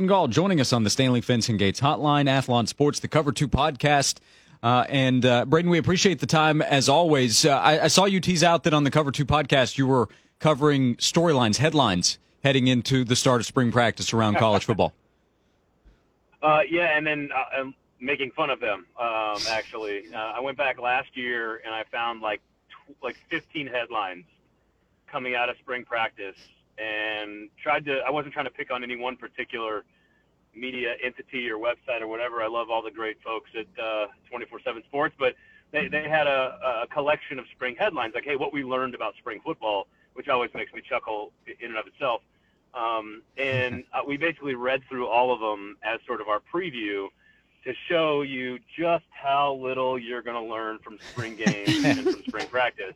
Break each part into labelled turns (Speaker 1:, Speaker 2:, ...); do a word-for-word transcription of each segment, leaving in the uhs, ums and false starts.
Speaker 1: Gall joining us on the Stanley Fence and Gates Hotline, Athlon Sports, the Cover two podcast. Uh, and, uh, Braden, we appreciate the time as always. Uh, I, I saw you tease out that on the Cover two podcast you were covering storylines, headlines, heading into the start of spring practice around college football.
Speaker 2: Uh, yeah, and then uh, I'm making fun of them, um, actually. Uh, I went back last year, and I found like tw- like fifteen headlines coming out of spring practice, and tried to – I wasn't trying to pick on any one particular media entity or website or whatever. I love all the great folks at uh, twenty-four seven Sports, but they, they had a, a collection of spring headlines, like, hey, what we learned about spring football, which always makes me chuckle in and of itself. Um, and uh, we basically read through all of them as sort of our preview to show you just how little you're going to learn from spring games and from spring practice.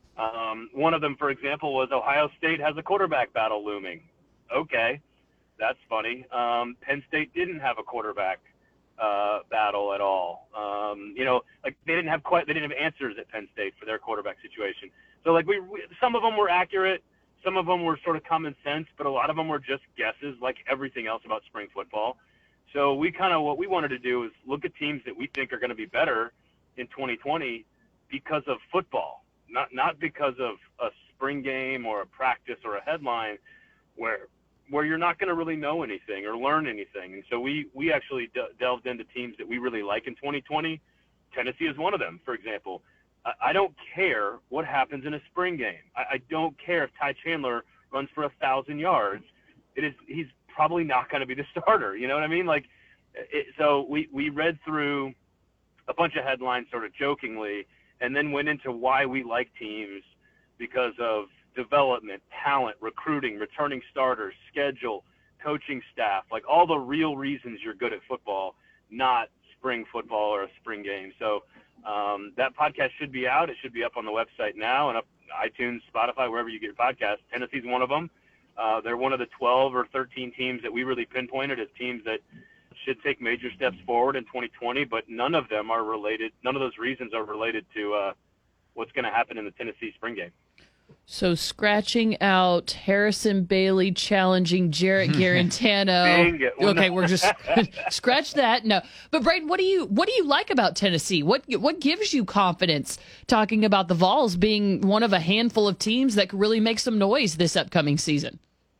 Speaker 2: Um, one of them, for example, was Ohio State has a quarterback battle looming. Okay, that's funny. Um, Penn State didn't have a quarterback uh, battle at all. Um, you know, like they didn't have quite, they didn't have answers at Penn State for their quarterback situation. So like we, we some of them were accurate. Some of them were sort of common sense, but a lot of them were just guesses, like everything else about spring football. So we kind of, what we wanted to do is look at teams that we think are going to be better in twenty twenty because of football, not not because of a spring game or a practice or a headline where where you're not going to really know anything or learn anything. And so we, we actually de- delved into teams that we really like in twenty twenty. Tennessee is one of them, for example. I don't care what happens in a spring game. I, I don't care if Ty Chandler runs for a thousand yards. It is he's probably not going to be the starter. You know what I mean? Like, it, so we we read through a bunch of headlines, sort of jokingly, and then went into why we like teams because of development, talent, recruiting, returning starters, schedule, coaching staff, like all the real reasons you're good at football, not spring football or a spring game. So. Um, that podcast should be out. It should be up on the website now and up iTunes, Spotify, wherever you get your podcasts. Tennessee's one of them. Uh, they're one of the twelve or thirteen teams that we really pinpointed as teams that should take major steps forward in twenty twenty, but none of them are related. None of those reasons are related to uh, what's going to happen in the Tennessee spring game.
Speaker 3: So scratching out Harrison Bailey challenging Jarrett Garantano. Okay, we're just scratch that. No, but Braden, what do you what do you like about Tennessee? What what gives you confidence talking about the Vols being one of a handful of teams that could really make some noise this upcoming season?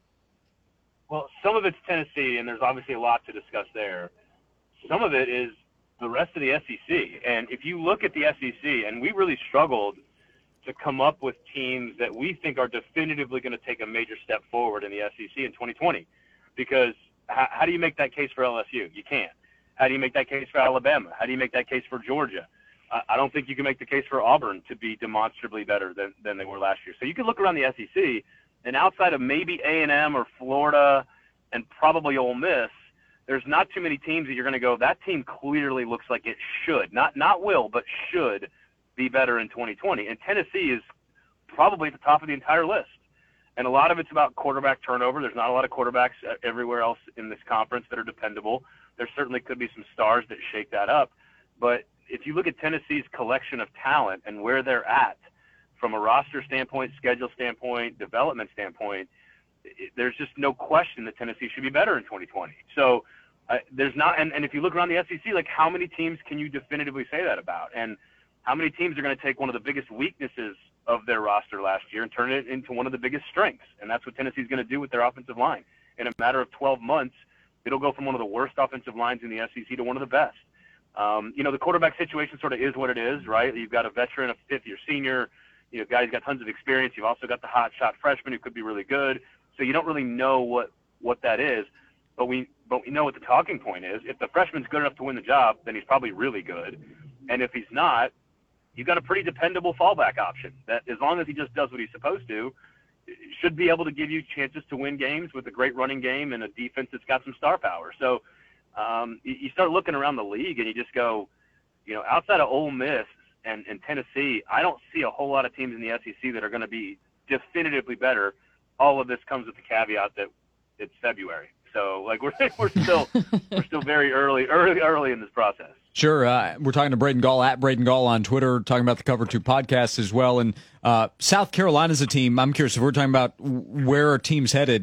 Speaker 2: Well, some of it's Tennessee, and there's obviously a lot to discuss there. Some of it is the rest of the S E C, and if you look at the S E C, and we really struggled to come up with teams that we think are definitively going to take a major step forward in the S E C in twenty twenty. Because how, how do you make that case for L S U? You can't. How do you make that case for Alabama? How do you make that case for Georgia? I, I don't think you can make the case for Auburn to be demonstrably better than, than they were last year. So you can look around the S E C, and outside of maybe A and M or Florida and probably Ole Miss, there's not too many teams that you're going to go, that team clearly looks like it should, not not will, but should be better in twenty twenty. And Tennessee is probably at the top of the entire list. And a lot of it's about quarterback turnover. There's not a lot of quarterbacks everywhere else in this conference that are dependable. There certainly could be some stars that shake that up. But if you look at Tennessee's collection of talent and where they're at from a roster standpoint, schedule standpoint, development standpoint, it, there's just no question that Tennessee should be better in twenty twenty. So uh, there's not, and, and if you look around the S E C, like how many teams can you definitively say that about? And how many teams are going to take one of the biggest weaknesses of their roster last year and turn it into one of the biggest strengths? And that's what Tennessee's going to do with their offensive line. In a matter of twelve months, it'll go from one of the worst offensive lines in the S E C to one of the best. Um, you know, the quarterback situation sort of is what it is, right? You've got a veteran, a fifth-year senior. You know, guy's got tons of experience. You've also got the hot-shot freshman who could be really good. So you don't really know what, what that is. But we but we know what the talking point is. If the freshman's good enough to win the job, then he's probably really good. And if he's not, you've got a pretty dependable fallback option that, as long as he just does what he's supposed to, should be able to give you chances to win games with a great running game and a defense that's got some star power. So um, you, you start looking around the league and you just go, you know, outside of Ole Miss and, and Tennessee, I don't see a whole lot of teams in the S E C that are going to be definitively better. All of this comes with the caveat that it's February. So like we're we're still we're still very early early early in this process.
Speaker 1: Sure. Uh, we're talking to Braden Gall at Braden Gall on Twitter, talking about the Cover two podcast as well. And uh, South Carolina's a team. I'm curious if we're talking about where are teams headed.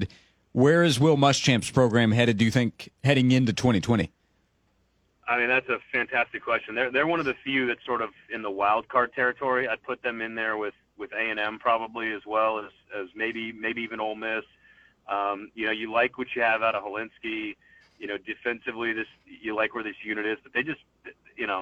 Speaker 1: Where is Will Muschamp's program headed, do you think, heading into twenty twenty?
Speaker 2: I mean, that's a fantastic question. They're they're one of the few that's sort of in the wild card territory. I'd put them in there with, with A and M probably, as well as, as maybe maybe even Ole Miss. Um, you know, you like what you have out of Helinski. You know, defensively, this you like where this unit is, but they just, you know,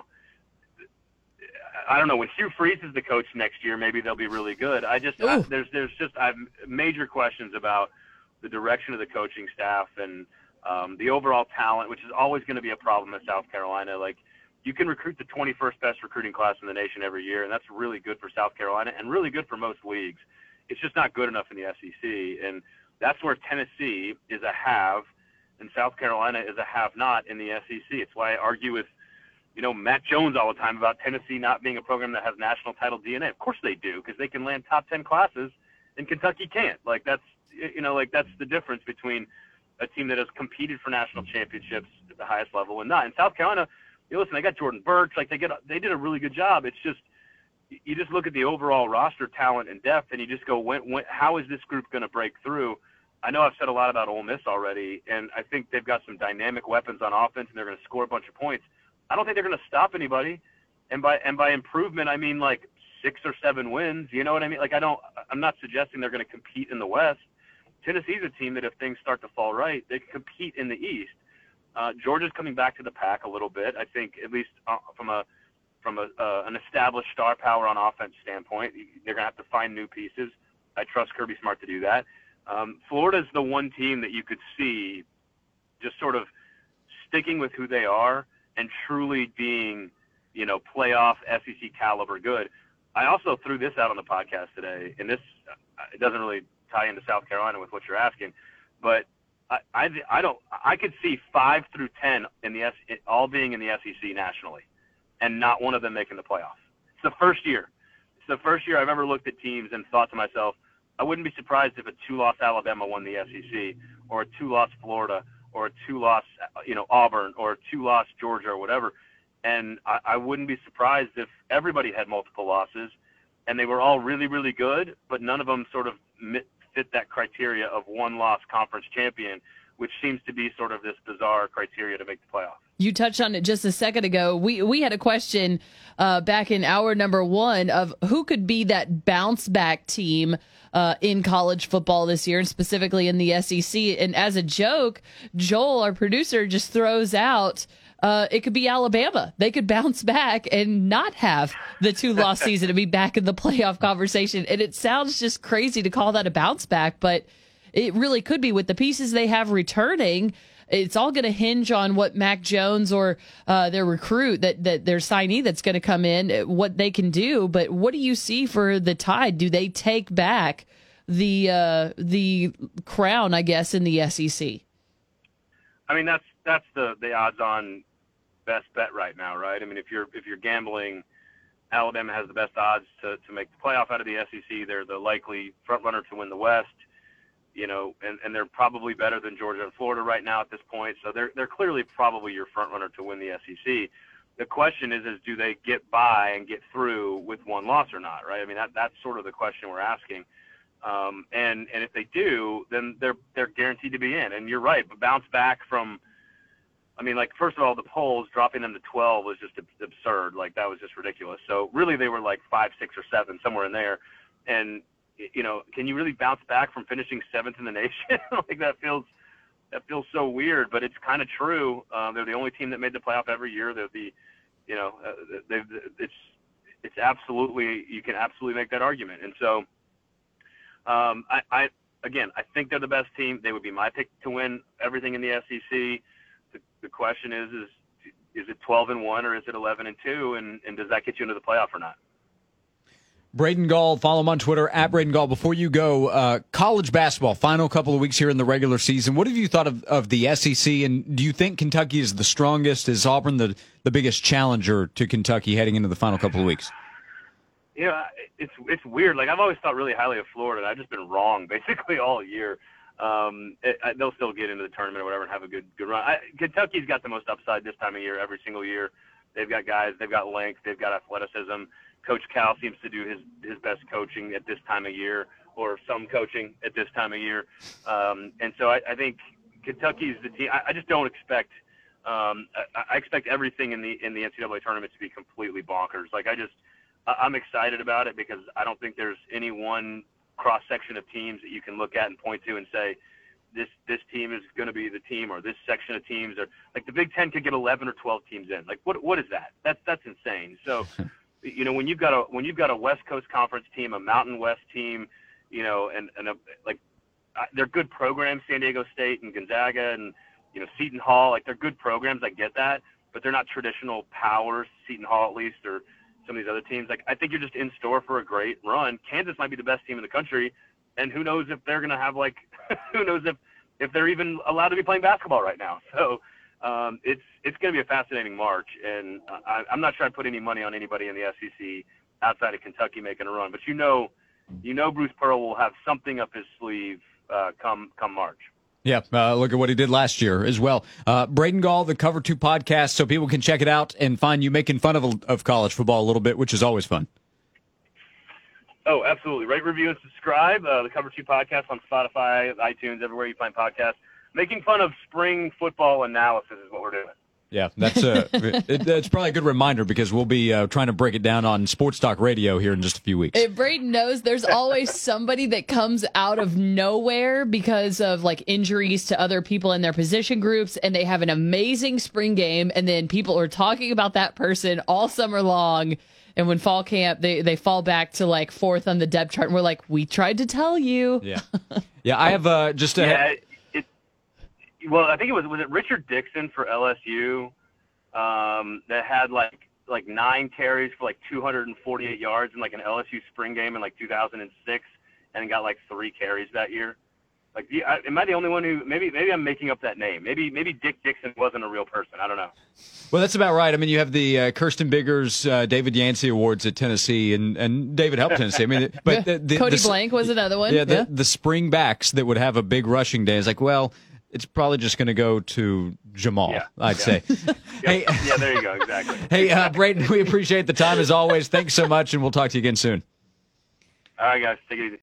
Speaker 2: I don't know. When Hugh Freeze is the coach next year, maybe they'll be really good. I just I, there's there's just I have major questions about the direction of the coaching staff and um, the overall talent, which is always going to be a problem in South Carolina. Like, you can recruit the twenty-first best recruiting class in the nation every year, and that's really good for South Carolina and really good for most leagues. It's just not good enough in the S E C, and that's where Tennessee is a have, and South Carolina is a have-not in the S E C. It's why I argue with, you know, Matt Jones all the time about Tennessee not being a program that has national title D N A. Of course they do, because they can land top ten classes, and Kentucky can't. Like, that's, you know, like that's the difference between a team that has competed for national championships at the highest level and not. In South Carolina, you know, listen, they got Jordan Burch. Like, they get, they did a really good job. It's just, you just look at the overall roster talent and depth, and you just go, when, when, how is this group going to break through? I know I've said a lot about Ole Miss already, and I think they've got some dynamic weapons on offense, and they're going to score a bunch of points. I don't think they're going to stop anybody. And by, and by improvement, I mean like six or seven wins. You know what I mean? Like, I don't, I'm not suggesting they're going to compete in the West. Tennessee's a team that if things start to fall right, they can compete in the East. Uh, Georgia's coming back to the pack a little bit. I think at least uh, from a, from a, uh, an established star power on offense standpoint, they're going to have to find new pieces. I trust Kirby Smart to do that. Um, Florida's the one team that you could see just sort of sticking with who they are and truly being, you know, playoff S E C caliber good. I also threw this out on the podcast today, and this it doesn't really tie into South Carolina with what you're asking, but I, I, I don't I could see five through ten in the S, all being in the S E C nationally, and not one of them making the playoff. It's the first year. It's the first year I've ever looked at teams and thought to myself, I wouldn't be surprised if a two-loss Alabama won the S E C, or a two-loss Florida, or a two-loss, you know, Auburn, or a two-loss Georgia, or whatever. And I, I wouldn't be surprised if everybody had multiple losses, and they were all really, really good, but none of them sort of fit that criteria of one-loss conference champion, which seems to be sort of this bizarre criteria to make the playoff.
Speaker 3: You touched on it just a second ago. We we had a question uh, back in hour number one of who could be that bounce back team uh, in college football this year, and specifically in the S E C. And as a joke, Joel, our producer, just throws out uh, it could be Alabama. They could bounce back and not have the two-loss season and be back in the playoff conversation. And it sounds just crazy to call that a bounce back, but it really could be with the pieces they have returning. It's all going to hinge on what Mac Jones or uh, their recruit, that, that their signee that's going to come in, what they can do. But what do you see for the Tide? Do they take back the uh, the crown, I guess, in the S E C?
Speaker 2: I mean, that's that's the, the odds-on best bet right now, right? I mean, if you're if you're gambling, Alabama has the best odds to, to make the playoff out of the S E C. They're the likely front runner to win the West. You know, and, and they're probably better than Georgia and Florida right now at this point. So they're they're clearly probably your front runner to win the S E C. The question is, is do they get by and get through with one loss or not, right? I mean, that that's sort of the question we're asking. Um, and and if they do, then they're they're guaranteed to be in. And you're right, but bounce back from, I mean, like, first of all, the polls dropping them to twelve was just absurd. Like, that was just ridiculous. So really, they were like five, six, or seven, somewhere in there. And you know, can you really bounce back from finishing seventh in the nation? Like, that feels that feels so weird, but it's kind of true. Uh, they're the only team that made the playoff every year. They're the, you know, uh, they've it's it's absolutely, you can absolutely make that argument. And so, um, I, I again, I think they're the best team. They would be my pick to win everything in the S E C. The, the question is, is is it twelve and one or is it eleven and two, and and does that get you into the playoff or not?
Speaker 1: Braden Gall, follow him on Twitter, at Braden Gall. Before you go, uh, college basketball, final couple of weeks here in the regular season. What have you thought of, of the S E C, and do you think Kentucky is the strongest? Is Auburn the, the biggest challenger to Kentucky heading into the final couple of weeks?
Speaker 2: Yeah, it's it's weird. Like, I've always thought really highly of Florida, and I've just been wrong basically all year. Um, it, I, they'll still get into the tournament or whatever and have a good good run. I, Kentucky's got the most upside this time of year, every single year. They've got guys, they've got length, they've got athleticism. Coach Cal seems to do his, his best coaching at this time of year or some coaching at this time of year. Um, and so I, I think Kentucky's the team. I, I just don't expect. Um, I, I expect everything in the in the N C double A tournament to be completely bonkers. Like I just, I'm excited about it because I don't think there's any one cross section of teams that you can look at and point to and say, this this team is going to be the team, or this section of teams, or like the Big Ten could get eleven or twelve teams in. Like what what is that? That's that's insane. So, you know, when you've got a when you've got a West Coast Conference team, a Mountain West team, you know, and and a, like they're good programs, San Diego State and Gonzaga and you know Seton Hall, like they're good programs. I get that, but they're not traditional powers. Seton Hall, at least, or some of these other teams. Like I think you're just in store for a great run. Kansas might be the best team in the country, and who knows if they're going to have like who knows if if they're even allowed to be playing basketball right now. So um, it's it's going to be a fascinating March, and I, I'm not trying to put any money on anybody in the S E C outside of Kentucky making a run. But you know, you know, Bruce Pearl will have something up his sleeve uh, come come March.
Speaker 1: Yeah, uh, look at what he did last year as well. Uh, Braden Gall, the Cover two podcast, so people can check it out and find you making fun of of college football a little bit, which is always fun.
Speaker 2: Oh, absolutely. Rate, review, and subscribe. Uh, the Cover two podcast on Spotify, iTunes, everywhere you find podcasts. Making fun of spring football analysis is what we're doing.
Speaker 1: Yeah, that's a, it, it's probably a good reminder because we'll be uh, trying to break it down on Sports Talk Radio here in just a few weeks.
Speaker 3: If Braden knows there's always somebody that comes out of nowhere because of like injuries to other people in their position groups, and they have an amazing spring game, and then people are talking about that person all summer long. And when fall camp, they, they fall back to like fourth on the depth chart, and we're like, we tried to tell you.
Speaker 1: Yeah, yeah. I have uh, just a.
Speaker 2: Yeah, it, well, I think it was was it Richard Dixon for L S U um, that had like like nine carries for like two hundred forty-eight yards in like an L S U spring game in like two thousand six, and got like three carries that year. Like, am I the only one who maybe maybe I'm making up that name? Maybe maybe Dick Dixon wasn't a real person. I don't know.
Speaker 1: Well, that's about right. I mean, you have the uh, Kirsten Biggers, uh, David Yancey Awards at Tennessee, and, and David helped Tennessee. I mean, but the, the,
Speaker 3: Cody
Speaker 1: the,
Speaker 3: Blank was another one.
Speaker 1: Yeah, the,
Speaker 3: yeah.
Speaker 1: the spring backs that would have a big rushing day is like, well, it's probably just going to go to Jamal.
Speaker 2: Yeah,
Speaker 1: I'd
Speaker 2: yeah.
Speaker 1: say.
Speaker 2: Hey, yeah, there you go. Exactly.
Speaker 1: Hey, uh, Braden, we appreciate the time as always. Thanks so much, and we'll talk to you again soon.
Speaker 2: All right, guys, take it easy.